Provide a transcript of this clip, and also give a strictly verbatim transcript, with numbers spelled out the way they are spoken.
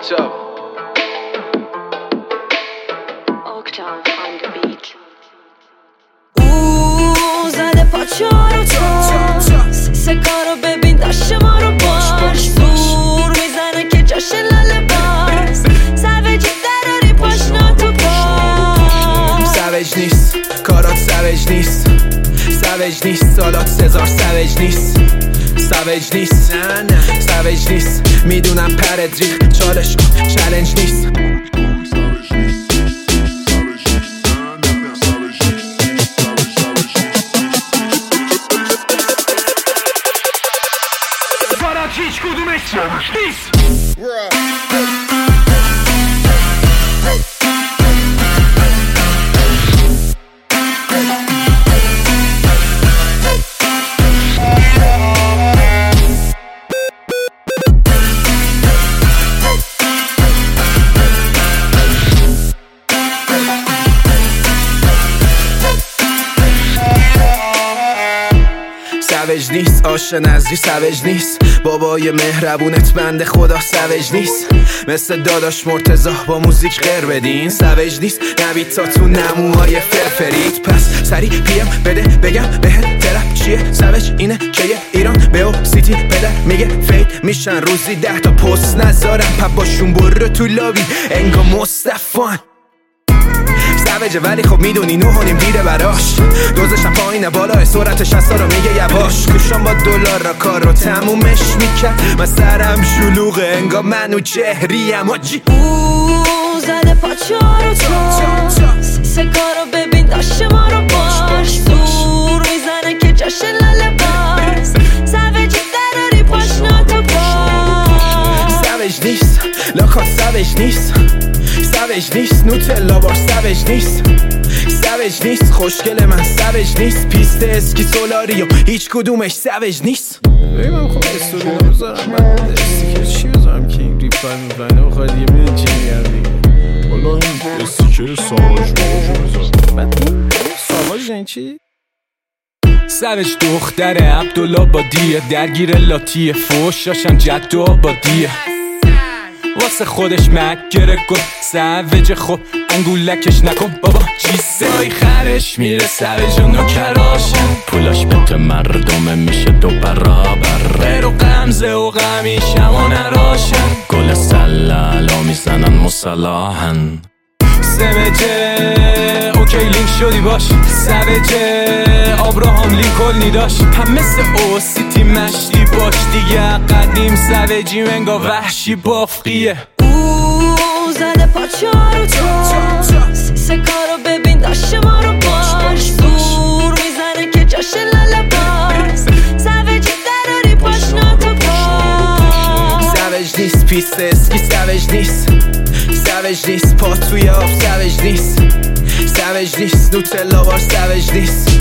Octave. Octave on the beat. اوه زده پاچا رو تا سه کارو ببین داشت ما رو باش زور میزنه که جاش لاله باز سویجی دراری پاشنا تو پاس سویج نیست کارات سویج نیست سویج نیست سالات سزار سویج نیست سویج نیست سویج نیست میدونم پرد ریخ چالش کن چالنج نیست برات هیچ کدومش نیست سویج نیست آش نزدی سویج نیست بابای مهربونت بنده خدا سویج نیست مثل داداش مرتضی با موزیک غیر بدین سویج نیست نوید تا تو نموهای فرفرید پس سری پیم بده بگم بهت ترپ چیه سویج اینه که یه ایران به او سیتی پدر میگه فید میشن روزی ده تا پست نذارم پپ باشون برو تو لابی انگا مصطفان سویجه ولی خب میدونی نه و نیم دیره براش دوزشم پایینه بالا سرعت شستا رو میگه یواش گوشم با دلار را کار رو تمومش میکرد من سرم شلوغه انگا منو چهریم آجی اوه زده پاچا رو تا سه کارو ببین داشت ما رو باش زور میزنه که جاش لاله باز سویجی دراری پاشنا تو پاس سویج نیست لاکات سویج نیست سویج نیست نوتلا بار سویج نیست سویج نیست خوشگل من سویج نیست پیست اسکی سولاریو هیچ کدومش سویج نیست ببینم خب استوری نمیذارم من استیکر چی بذارم که این ریپ های میفنه بخواه دیگه ببین چی میگم دیگه والا این استیکر ساواج باشو بذارم بعد این ساواج این چی؟ سویج دختر عبدالآبادیه درگیر لاتی فوشاشم جد و آبادیه واسه خودش مکره کن سویج خب انگولکش نکن بابا چیزایی خرش میره سویج و نوکراشن پولاش بته مردمه میشه دو برابر رو غمزه و غمیشم و نراشن گل سلالا میزنن مسلاحن سویجه اوکی لینک شدی باش سویجه آبراهام لینکلنی داشت هم مثل او سیتی مشتی باش دیگه قدیم سویجی منگا وحشی بافقیه اوه زده پاچا رو تا سه کارو ببین داشت ما رو باش زور میزنه که جاش لاله باز سویجی دراری پاشنا تو پاس سویج نیست پیست اسکی سویج نیست سویج نیست پا توی آب سویج نیست سویج نیست نوتلا بار سویج نیست